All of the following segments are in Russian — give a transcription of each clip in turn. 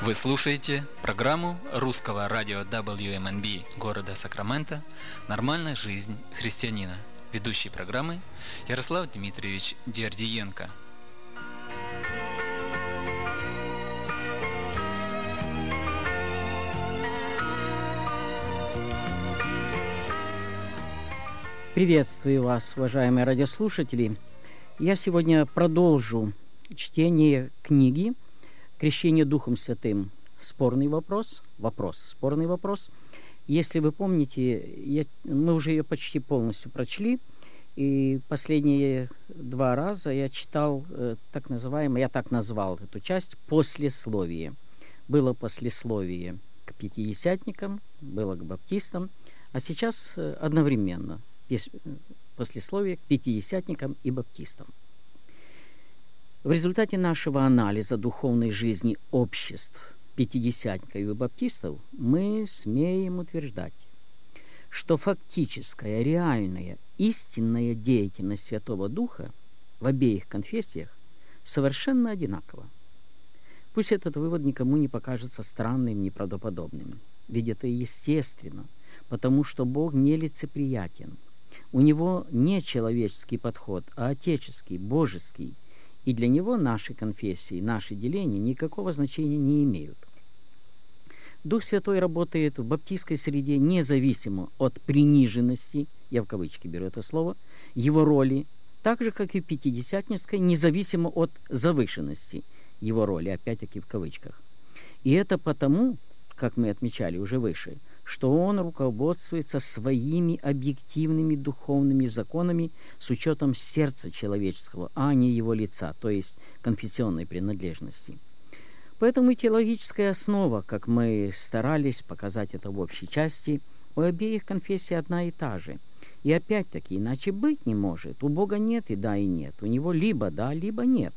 Вы слушаете программу русского радио WMNB города Сакраменто «Нормальная жизнь христианина». Ведущий программы Ярослав Дмитриевич Дердиенко. Приветствую вас, уважаемые радиослушатели. Я сегодня продолжу чтение книги «Крещение Духом Святым. Спорный вопрос». Спорный вопрос. Если вы помните, мы уже ее почти полностью прочли, и последние 2 раза я читал так называемое, я так назвал эту часть, послесловие. Было послесловие к пятидесятникам, было к баптистам, а сейчас одновременно послесловие к пятидесятникам и баптистам. В результате нашего анализа духовной жизни обществ пятидесятников и баптистов мы смеем утверждать, что фактическая, реальная, истинная деятельность Святого Духа в обеих конфессиях совершенно одинакова. Пусть этот вывод никому не покажется странным, неправдоподобным, ведь это естественно, потому что Бог нелицеприятен. У Него не человеческий подход, а отеческий, божеский, и для Него наши конфессии, наши деления никакого значения не имеют. Дух Святой работает в баптистской среде независимо от приниженности, я в кавычки беру это слово, его роли, так же, как и в пятидесятнической, независимо от завышенности его роли, опять-таки в кавычках. И это потому, как мы отмечали уже выше, что он руководствуется своими объективными духовными законами с учетом сердца человеческого, а не его лица, то есть конфессионной принадлежности. Поэтому и теологическая основа, как мы старались показать это в общей части, у обеих конфессий одна и та же. И опять-таки, иначе быть не может. У Бога нет и да, и нет. У Него либо да, либо нет.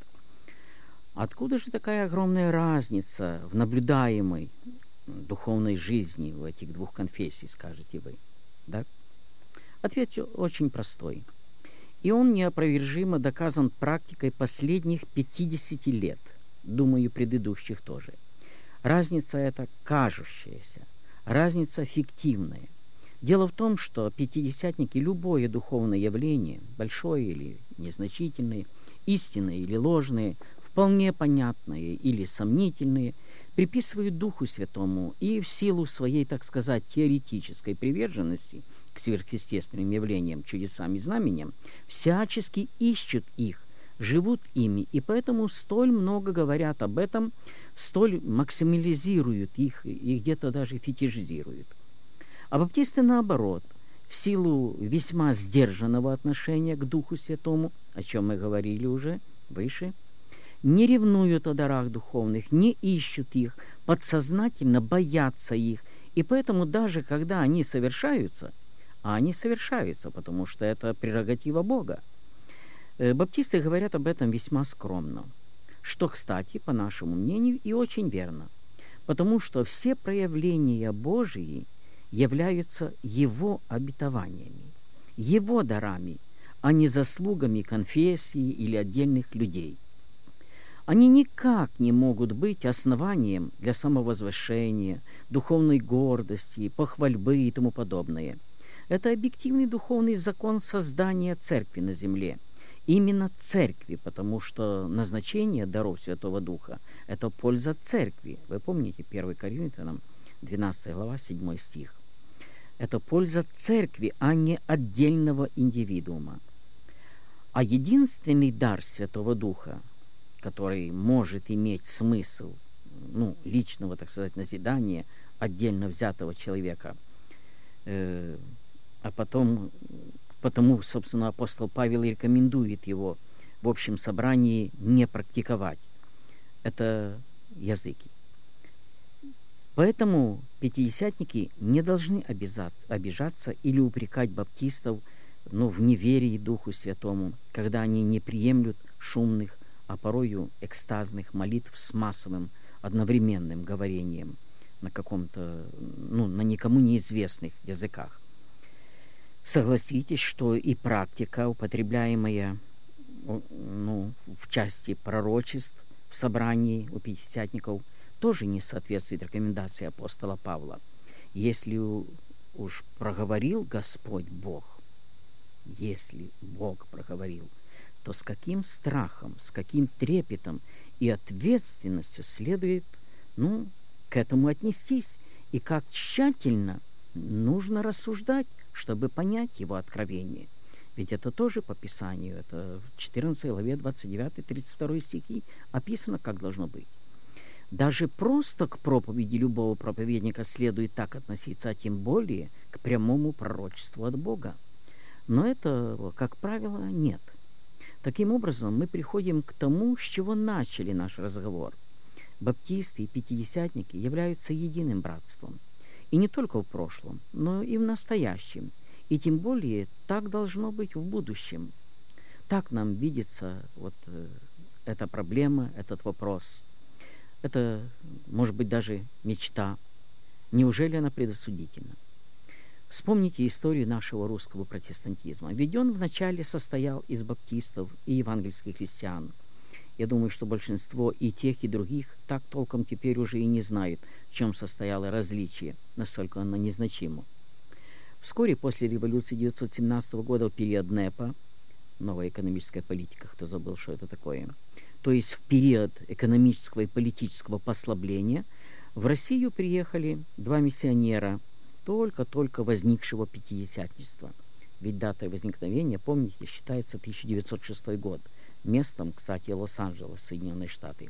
Откуда же такая огромная разница в наблюдаемой духовной жизни в этих двух конфессий, скажете вы? Да? Ответ очень простой. И он неопровержимо доказан практикой последних 50 лет. Думаю, предыдущих тоже. Разница эта кажущаяся, разница фиктивная. Дело в том, что пятидесятники любое духовное явление, большое или незначительное, истинное или ложное, вполне понятное или сомнительное, приписывают Духу Святому и в силу своей, так сказать, теоретической приверженности к сверхъестественным явлениям, чудесам и знамениям, всячески ищут их, живут ими, и поэтому столь много говорят об этом, столь максимализируют их и где-то даже фетишизируют. А баптисты, наоборот, в силу весьма сдержанного отношения к Духу Святому, о чем мы говорили уже выше, не ревнуют о дарах духовных, не ищут их, подсознательно боятся их, и поэтому даже когда они совершаются, а они совершаются, потому что это прерогатива Бога, баптисты говорят об этом весьма скромно, что, кстати, по нашему мнению, и очень верно, потому что все проявления Божии являются Его обетованиями, Его дарами, а не заслугами конфессии или отдельных людей. Они никак не могут быть основанием для самовозвышения, духовной гордости, похвальбы и тому подобное. Это объективный духовный закон создания церкви на земле. Именно церкви, потому что назначение даров Святого Духа – это польза церкви. Вы помните 1 Коринфянам, 12 глава, 7 стих. Это польза церкви, а не отдельного индивидуума. А единственный дар Святого Духа, который может иметь смысл, личного, так сказать, назидания отдельно взятого человека, потому, собственно, апостол Павел и рекомендует его в общем собрании не практиковать. Это языки. Поэтому пятидесятники не должны обижаться или упрекать баптистов в неверии Духу Святому, когда они не приемлют шумных, а порою экстазных молитв с массовым одновременным говорением на каком-то, на никому неизвестных языках. Согласитесь, что и практика, употребляемая в части пророчеств в собрании у пятидесятников, тоже не соответствует рекомендации апостола Павла. Если уж проговорил Господь Бог, если Бог проговорил, то с каким страхом, с каким трепетом и ответственностью следует, к этому отнестись, и как тщательно нужно рассуждать, чтобы понять его откровение. Ведь это тоже по Писанию, это в 14 главе 29-32 стихи описано, как должно быть. Даже просто к проповеди любого проповедника следует так относиться, а тем более к прямому пророчеству от Бога. Но этого, как правило, нет. Таким образом, мы приходим к тому, с чего начали наш разговор. Баптисты и пятидесятники являются единым братством. И не только в прошлом, но и в настоящем. И тем более так должно быть в будущем. Так нам видится эта проблема, этот вопрос. Это, может быть, даже мечта. Неужели она предосудительна? Вспомните историю нашего русского протестантизма. Ведь он вначале состоял из баптистов и евангельских христиан. Я думаю, что большинство и тех, и других так толком теперь уже и не знают, в чем состояло различие, настолько оно незначимо. Вскоре после революции 1917 года, в период НЭПа, новая экономическая политика, кто забыл, что это такое, то есть в период экономического и политического послабления, в Россию приехали два миссионера только-только возникшего пятидесятничества. Ведь датой возникновения, помните, считается 1906 год. Местом, кстати, Лос-Анджелес, Соединенные Штаты.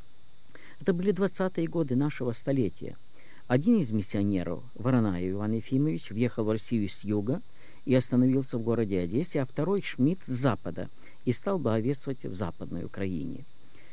Это были 20-е годы нашего столетия. Один из миссионеров, Воронаев Иван Ефимович, въехал в Россию с юга и остановился в городе Одессе, а второй Шмидт с запада и стал благовествовать в Западной Украине.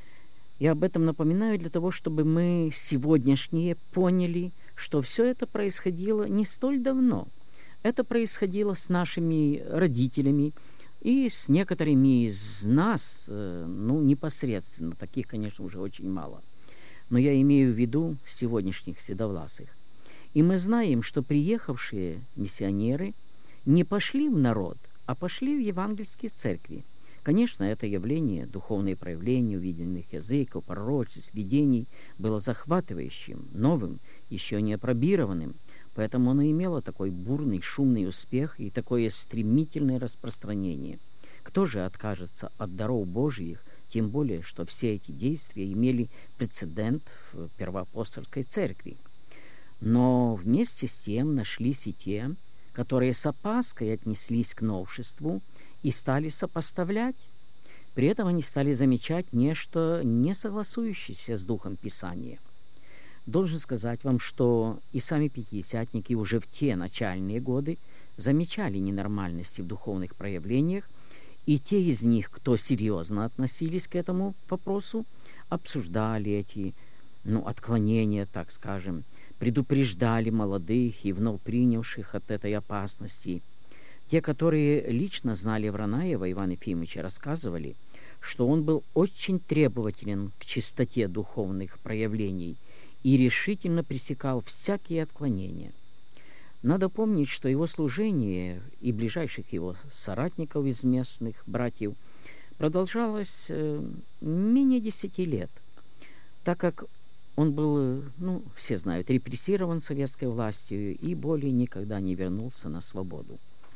Я об этом напоминаю для того, чтобы мы сегодняшние поняли, что все это происходило не столь давно. Это происходило с нашими родителями и с некоторыми из нас, непосредственно. Таких, конечно, уже очень мало. Но я имею в виду сегодняшних седовласых. И мы знаем, что приехавшие миссионеры не пошли в народ, а пошли в евангельские церкви. Конечно, это явление, духовное проявление увиденных языков, пророчеств, видений, было захватывающим, новым, еще не опробированным, поэтому оно имело такой бурный, шумный успех и такое стремительное распространение. Кто же откажется от даров Божьих, тем более, что все эти действия имели прецедент в первоапостольской церкви. Но вместе с тем нашлись и те, которые с опаской отнеслись к новшеству и стали сопоставлять. При этом они стали замечать нечто, не согласующееся с Духом Писания. Должен сказать вам, что и сами пятидесятники уже в те начальные годы замечали ненормальности в духовных проявлениях, и те из них, кто серьезно относились к этому вопросу, обсуждали эти отклонения, так скажем, предупреждали молодых и вновь принявших от этой опасности. Те, которые лично знали Воронаева Ивана Ефимовича, рассказывали, что он был очень требователен к чистоте духовных проявлений и решительно пресекал всякие отклонения. Надо помнить, что его служение и ближайших его соратников из местных братьев продолжалось менее 10 лет, так как он был, все знают, репрессирован советской властью и более никогда не вернулся на свободу.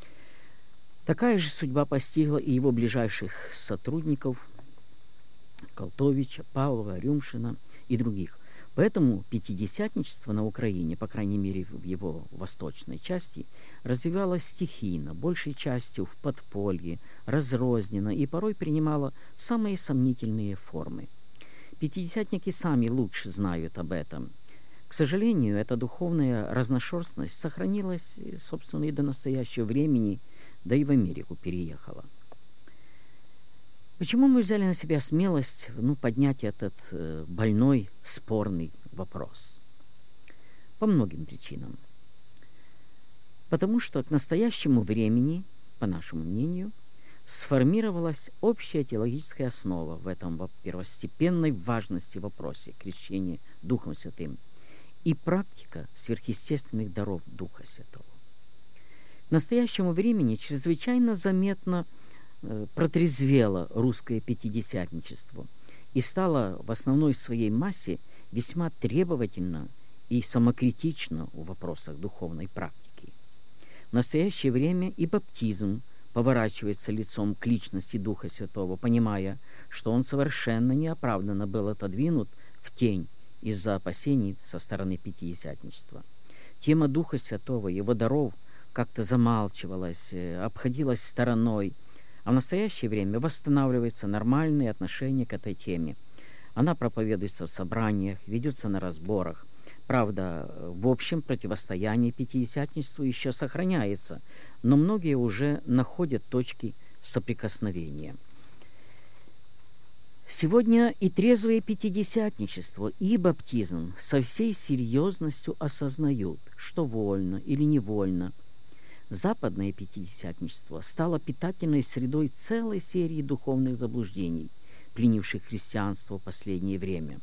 Такая же судьба постигла и его ближайших сотрудников Колтовича, Павлова, Рюмшина и других. Поэтому пятидесятничество на Украине, по крайней мере в его восточной части, развивалось стихийно, большей частью в подполье, разрозненно и порой принимало самые сомнительные формы. Пятидесятники сами лучше знают об этом. К сожалению, эта духовная разношерстность сохранилась, собственно, и до настоящего времени, да и в Америку переехала. Почему мы взяли на себя смелость поднять этот больной, спорный вопрос? По многим причинам. Потому что к настоящему времени, по нашему мнению, сформировалась общая теологическая основа в этом первостепенной важности вопросе крещения Духом Святым и практика сверхъестественных даров Духа Святого. К настоящему времени чрезвычайно заметно протрезвело русское пятидесятничество и стало в основной своей массе весьма требовательна и самокритична в вопросах духовной практики. В настоящее время и баптизм поворачивается лицом к личности Духа Святого, понимая, что он совершенно неоправданно был отодвинут в тень из-за опасений со стороны пятидесятничества. Тема Духа Святого, его даров как-то замалчивалась, обходилась стороной, а в настоящее время восстанавливается нормальное отношение к этой теме. Она проповедуется в собраниях, ведется на разборах. Правда, в общем противостояние пятидесятничеству еще сохраняется, но многие уже находят точки соприкосновения. Сегодня и трезвое пятидесятничество, и баптизм со всей серьезностью осознают, что вольно или невольно. Западное пятидесятничество стало питательной средой целой серии духовных заблуждений, пленивших христианство в последнее время.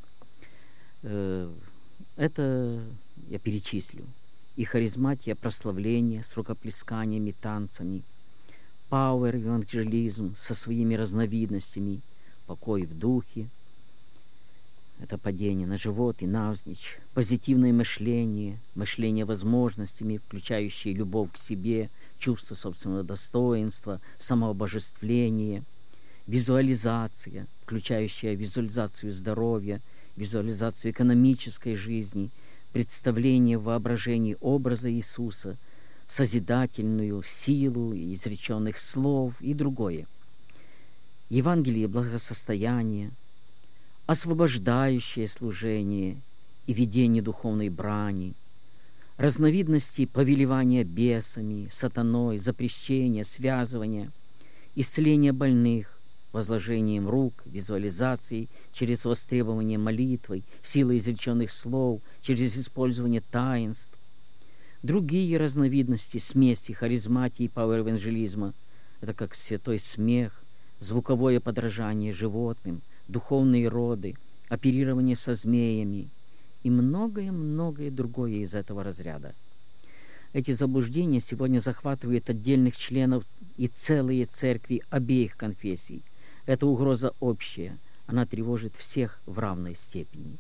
Это я перечислю. И харизматия прославления с рукоплесканиями, танцами, пауэр-евангелизм со своими разновидностями, покой в духе, это падение на живот и навзничь, позитивное мышление, мышление возможностями, включающее любовь к себе, чувство собственного достоинства, самообожествление, визуализация, включающая визуализацию здоровья, визуализацию экономической жизни, представление в воображении образа Иисуса, созидательную силу изреченных слов и другое. Евангелие благосостояния, освобождающее служение и ведение духовной брани, разновидности повелевания бесами, сатаной, запрещения, связывания, исцеление больных, возложением рук, визуализацией, через востребование молитвой, силой изреченных слов, через использование таинств. Другие разновидности смеси, харизматии и пауэр-евангелизма – это как святой смех, звуковое подражание животным, духовные роды, оперирование со змеями и многое-многое другое из этого разряда. Эти заблуждения сегодня захватывают отдельных членов и целые церкви обеих конфессий. Эта угроза общая, она тревожит всех в равной степени.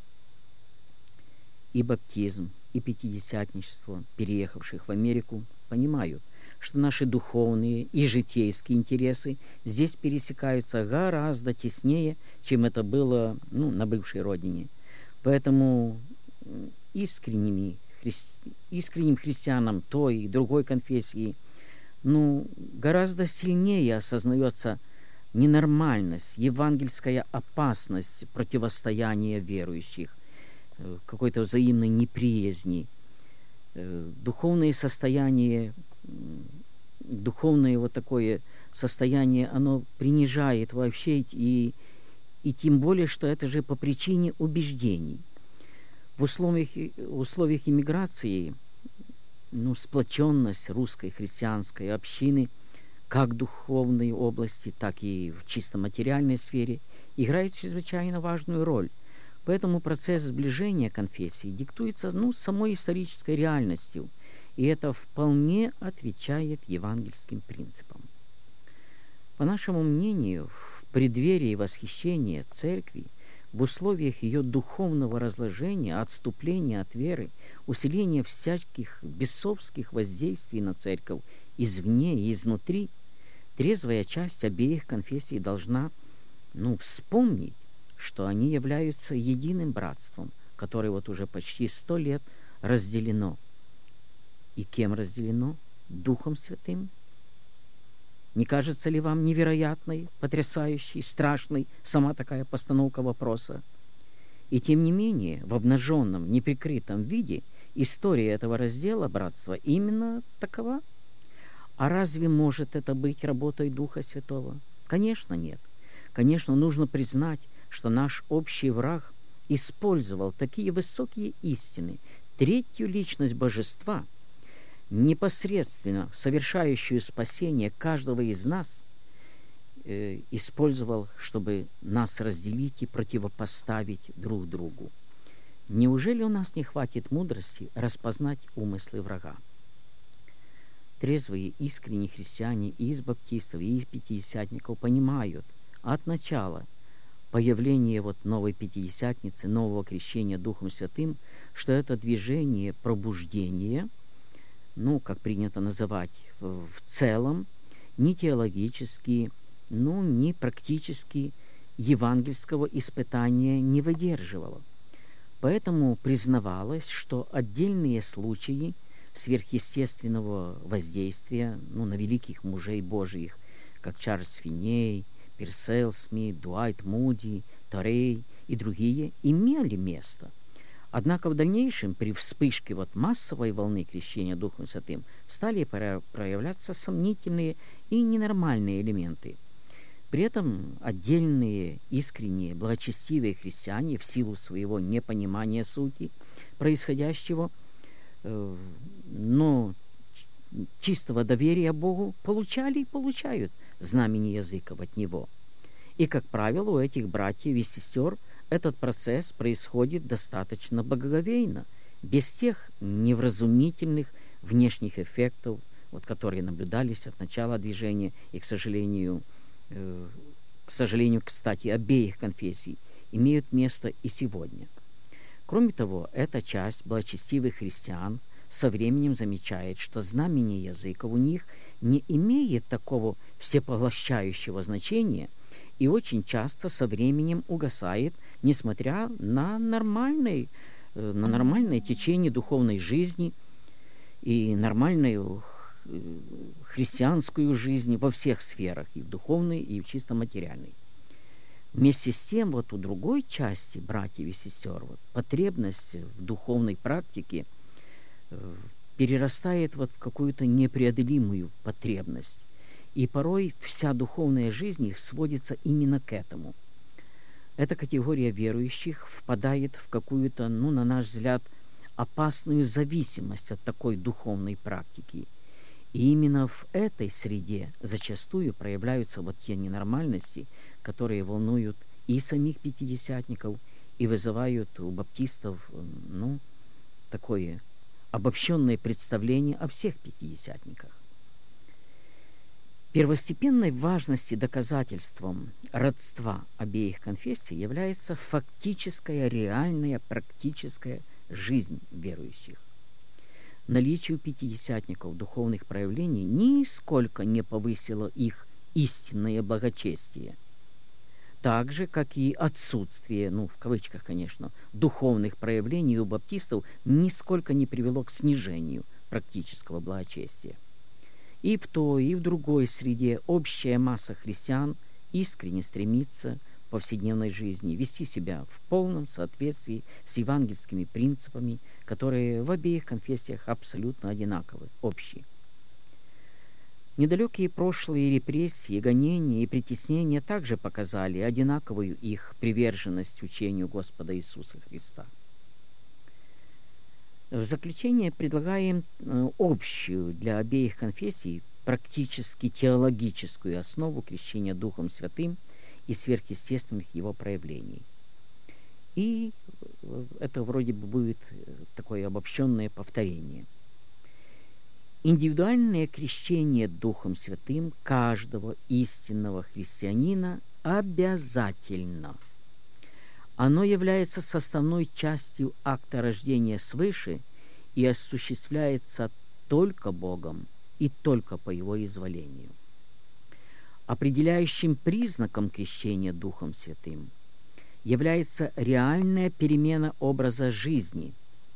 И баптизм, и пятидесятничество, переехавших в Америку, понимают, что наши духовные и житейские интересы здесь пересекаются гораздо теснее, чем это было на бывшей родине. Поэтому искренним христианам той и другой конфессии гораздо сильнее осознается ненормальность, евангельская опасность противостояния верующих, какой-то взаимной неприязни, духовное состояние, духовное вот такое состояние, оно принижает вообще, и тем более, что это же по причине убеждений. В условиях иммиграции сплоченность русской христианской общины как в духовной области, так и в чисто материальной сфере играет чрезвычайно важную роль. Поэтому процесс сближения конфессий диктуется самой исторической реальностью, и это вполне отвечает евангельским принципам. По нашему мнению, в преддверии восхищения церкви, в условиях ее духовного разложения, отступления от веры, усиления всяких бесовских воздействий на церковь извне и изнутри, трезвая часть обеих конфессий должна вспомнить, что они являются единым братством, которое уже почти 100 лет разделено. И кем разделено? Духом Святым. Не кажется ли вам невероятной, потрясающей, страшной сама такая постановка вопроса? И тем не менее, в обнаженном, неприкрытом виде история этого раздела братства именно такова. А разве может это быть работой Духа Святого? Конечно, нет. Конечно, нужно признать, что наш общий враг использовал такие высокие истины, третью личность Божества, непосредственно совершающую спасение каждого из нас, использовал, чтобы нас разделить и противопоставить друг другу. Неужели у нас не хватит мудрости распознать умыслы врага? Трезвые, искренние христиане и из баптистов, и из пятидесятников понимают от начала появление вот новой Пятидесятницы, нового крещения Духом Святым, что это движение пробуждения, ну, как принято называть, в целом, ни теологически, ну, ни практически евангельского испытания не выдерживало. Поэтому признавалось, что отдельные случаи сверхъестественного воздействия, ну, на великих мужей Божиих, как Чарльз Финней, Персел Смит, Дуайт Муди, Торрей и другие, имели место. Однако в дальнейшем, при вспышке вот массовой волны крещения Духом Святым, стали проявляться сомнительные и ненормальные элементы. При этом отдельные, искренние, благочестивые христиане в силу своего непонимания сути происходящего, но чистого доверия Богу получали и получают знамение языков от Него. И, как правило, у этих братьев и сестер этот процесс происходит достаточно благоговейно, без тех невразумительных внешних эффектов, вот, которые наблюдались от начала движения и, к сожалению, кстати, обеих конфессий, имеют место и сегодня. Кроме того, эта часть благочестивых христиан со временем замечает, что знамение языков у них не имеет такого всепоглощающего значения и очень часто со временем угасает, несмотря на нормальное течение духовной жизни и нормальную христианскую жизнь во всех сферах, и в духовной, и в чисто материальной. Вместе с тем, вот у другой части братьев и сестер вот, потребность в духовной практике перерастает вот в какую-то непреодолимую потребность. И порой вся духовная жизнь их сводится именно к этому. Эта категория верующих впадает в какую-то, ну, на наш взгляд, опасную зависимость от такой духовной практики. И именно в этой среде зачастую проявляются вот те ненормальности, которые волнуют и самих пятидесятников, и вызывают у баптистов, ну, такое обобщенное представление о всех пятидесятниках. Первостепенной важности доказательством родства обеих конфессий является фактическая, реальная, практическая жизнь верующих. Наличие у пятидесятников духовных проявлений нисколько не повысило их истинное благочестие, так же, как и отсутствие, ну, в кавычках, конечно, духовных проявлений у баптистов нисколько не привело к снижению практического благочестия. И в той, и в другой среде общая масса христиан искренне стремится в повседневной жизни вести себя в полном соответствии с евангельскими принципами, которые в обеих конфессиях абсолютно одинаковы, общие. Недалекие прошлые репрессии, гонения и притеснения также показали одинаковую их приверженность учению Господа Иисуса Христа. В заключение предлагаем общую для обеих конфессий практически теологическую основу крещения Духом Святым и сверхъестественных его проявлений. И это вроде бы будет такое обобщенное повторение. Индивидуальное крещение Духом Святым каждого истинного христианина обязательно. Оно является составной частью акта рождения свыше и осуществляется только Богом и только по Его изволению. Определяющим признаком крещения Духом Святым является реальная перемена образа жизни,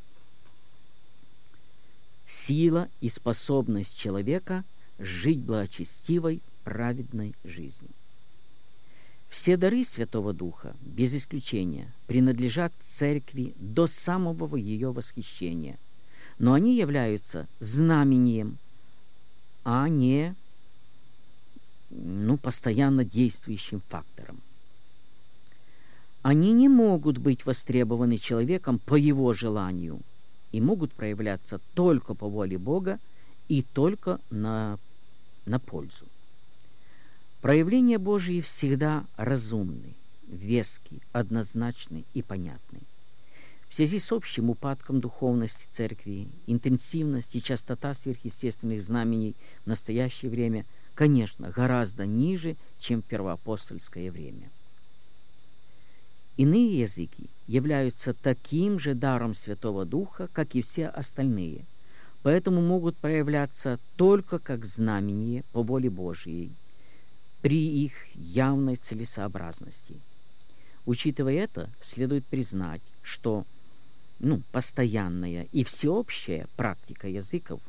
сила и способность человека жить благочестивой, праведной жизнью. Все дары Святого Духа, без исключения, принадлежат Церкви до самого ее восхищения, но они являются знамением, а не постоянно действующим фактором. Они не могут быть востребованы человеком по его желанию и могут проявляться только по воле Бога и только на пользу. Проявления Божьи всегда разумны, вески, однозначны и понятны. В связи с общим упадком духовности Церкви, интенсивность и частота сверхъестественных знамений в настоящее время, конечно, гораздо ниже, чем в первоапостольское время. Иные языки являются таким же даром Святого Духа, как и все остальные, поэтому могут проявляться только как знамение по воле Божьей при их явной целесообразности. Учитывая это, следует признать, что постоянная и всеобщая практика языков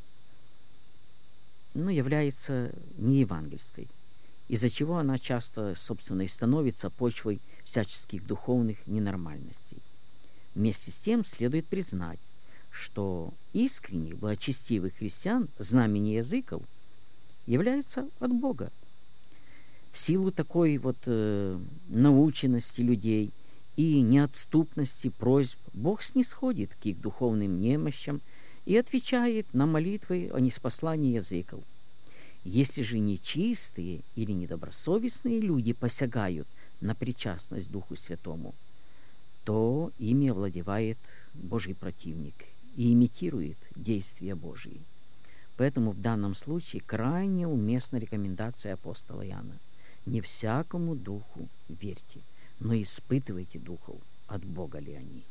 является неевангельской, из-за чего она часто, собственно, и становится почвой всяческих духовных ненормальностей. Вместе с тем следует признать, что искренних, благочестивых христиан знамение языков является от Бога. В силу такой наученности людей и неотступности просьб Бог снисходит к их духовным немощам и отвечает на молитвы о ниспослании языков. Если же нечистые или недобросовестные люди посягают на причастность Духу Святому, то ими овладевает Божий противник и имитирует действия Божьи. Поэтому в данном случае крайне уместна рекомендация апостола Иоанна: «Не всякому духу верьте, но испытывайте духов, от Бога ли они».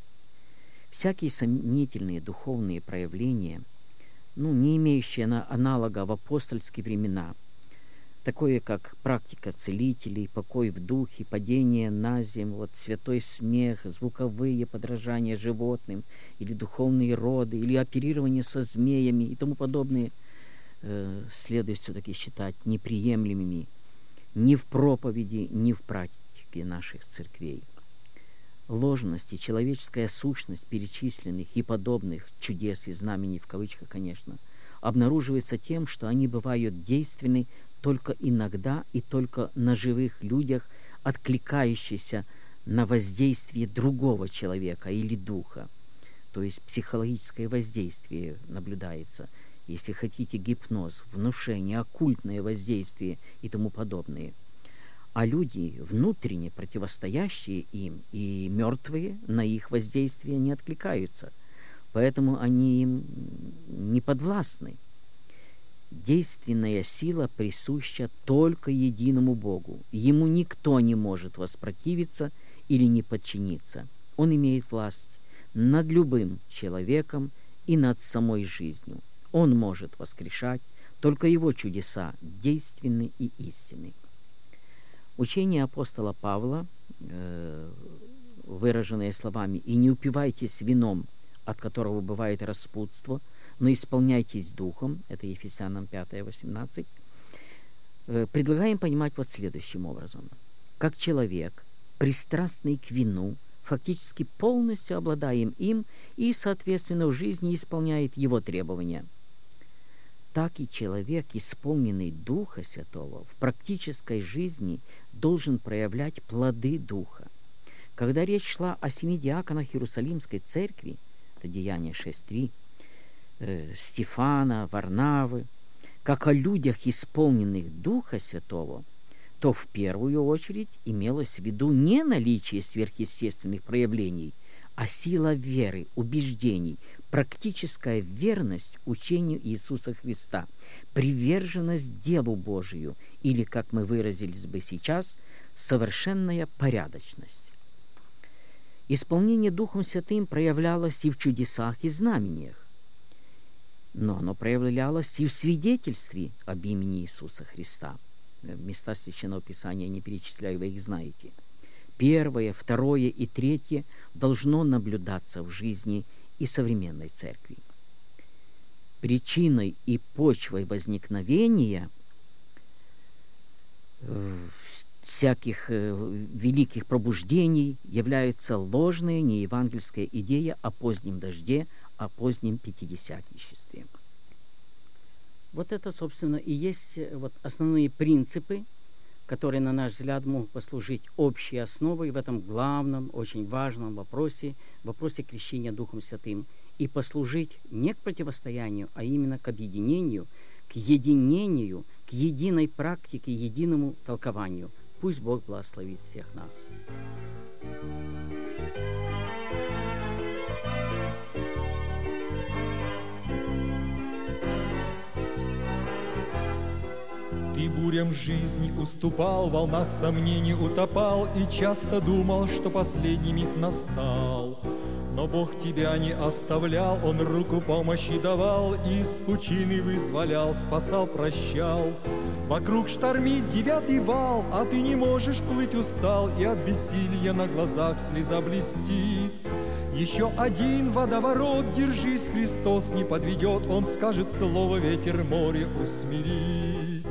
Всякие сомнительные духовные проявления, не имеющие аналога в апостольские времена, такое как практика целителей, покой в духе, падение на землю, святой смех, звуковые подражания животным, или духовные роды, или оперирование со змеями и тому подобное, следует все-таки считать неприемлемыми ни в проповеди, ни в практике наших церквей. Ложность и человеческая сущность перечисленных и подобных чудес и знамений, в кавычках, конечно, обнаруживается тем, что они бывают действенны только иногда и только на живых людях, откликающихся на воздействие другого человека или духа. То есть психологическое воздействие наблюдается, если хотите, гипноз, внушение, оккультное воздействие и тому подобное. А люди, внутренне противостоящие им и мертвые, на их воздействие не откликаются, поэтому они им не подвластны. Действенная сила присуща только единому Богу. Ему никто не может воспротивиться или не подчиниться. Он имеет власть над любым человеком и над самой жизнью. Он может воскрешать, только его чудеса действенны и истинны. Учение апостола Павла, выраженное словами «И не упивайтесь вином, от которого бывает распутство, но исполняйтесь духом», это Ефесянам 5:18, предлагаем понимать следующим образом. Как человек, пристрастный к вину, фактически полностью обладаем им и, соответственно, в жизни исполняет его требования, так и человек, исполненный Духа Святого, в практической жизни должен проявлять плоды Духа. Когда речь шла о 7 диаконах Иерусалимской церкви, это Деяния 6:3, Стефана, Варнавы, как о людях, исполненных Духа Святого, то в первую очередь имелось в виду не наличие сверхъестественных проявлений, а сила веры, убеждений, практическая верность учению Иисуса Христа, приверженность делу Божию, или, как мы выразились бы сейчас, совершенная порядочность. Исполнение Духом Святым проявлялось и в чудесах и знамениях, но оно проявлялось и в свидетельстве об имени Иисуса Христа. Места Священного Писания не перечисляю, вы их знаете. Первое, второе и третье должно наблюдаться в жизни и современной церкви. Причиной и почвой возникновения всяких великих пробуждений является ложная неевангельская идея о позднем дожде, о позднем пятидесятничестве. Это, собственно, и есть основные принципы, которые, на наш взгляд, могут послужить общей основой в этом главном, очень важном вопросе крещения Духом Святым, и послужить не к противостоянию, а именно к объединению, к единению, к единой практике, единому толкованию. Пусть Бог благословит всех нас. Ты бурям жизни уступал, в волнах сомнений утопал и часто думал, что последний миг настал. Но Бог тебя не оставлял, Он руку помощи давал, из пучины вызволял, спасал, прощал. Вокруг штормит девятый вал, а ты не можешь плыть, устал, и от бессилия на глазах слеза блестит. Еще один водоворот, держись, Христос не подведет, Он скажет слово, ветер море усмирит.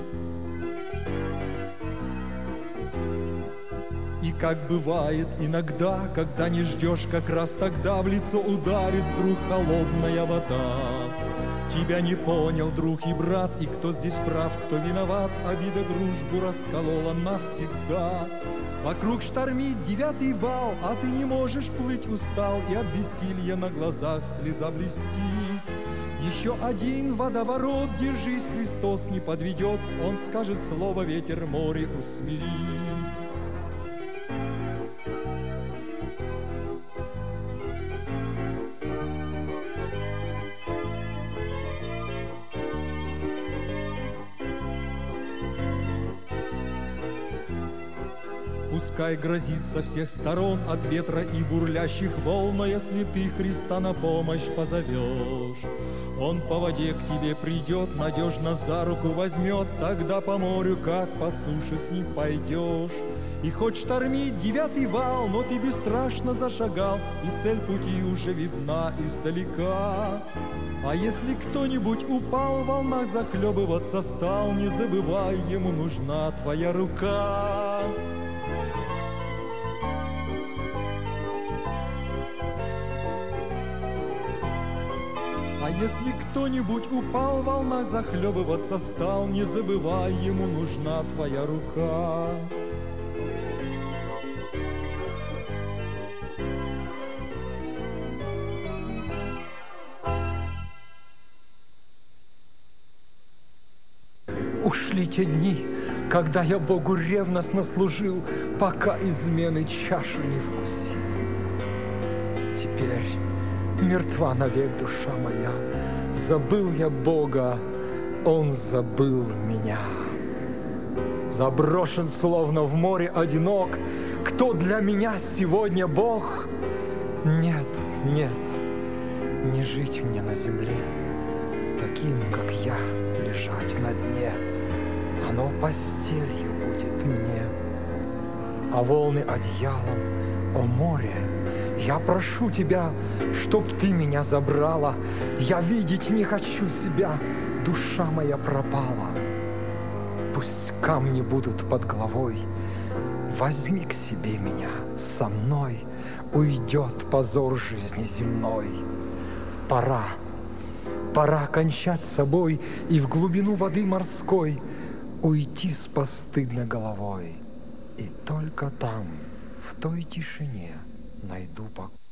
И как бывает иногда, когда не ждешь, как раз тогда в лицо ударит вдруг холодная вода. Тебя не понял друг и брат, и кто здесь прав, кто виноват, обида дружбу расколола навсегда. Вокруг штормит девятый вал, а ты не можешь плыть, устал, и от бессилья на глазах слеза блестит. Еще один водоворот, держись, Христос не подведет, Он скажет слово, ветер море усмирит. Пускай грозит со всех сторон от ветра и бурлящих волн, но если ты Христа на помощь позовешь, Он по воде к тебе придет, надежно за руку возьмет, тогда по морю, как по суше, с ним пойдешь. И хоть штормит девятый вал, но ты бесстрашно зашагал, и цель пути уже видна издалека. А если кто-нибудь упал, в волнах захлебываться стал, не забывай, ему нужна твоя рука. А если кто-нибудь упал, в волнах захлебываться стал, не забывай, ему нужна твоя рука. Ушли те дни, когда я Богу ревностно служил, пока измены чашу не вкусил. Теперь мертва навек душа моя, забыл я Бога, Он забыл меня. Заброшен, словно в море одинок, кто для меня сегодня Бог? Нет, нет, не жить мне на земле, таким, как я, лежать на дне. Оно постелью будет мне, а волны одеялом, о море. Я прошу тебя, чтоб ты меня забрала, я видеть не хочу себя, душа моя пропала. Пусть камни будут под головой, возьми к себе меня, со мной уйдет позор жизни земной. Пора кончать с собой и в глубину воды морской уйти с постыдной головой. И только там, в той тишине, найду покой.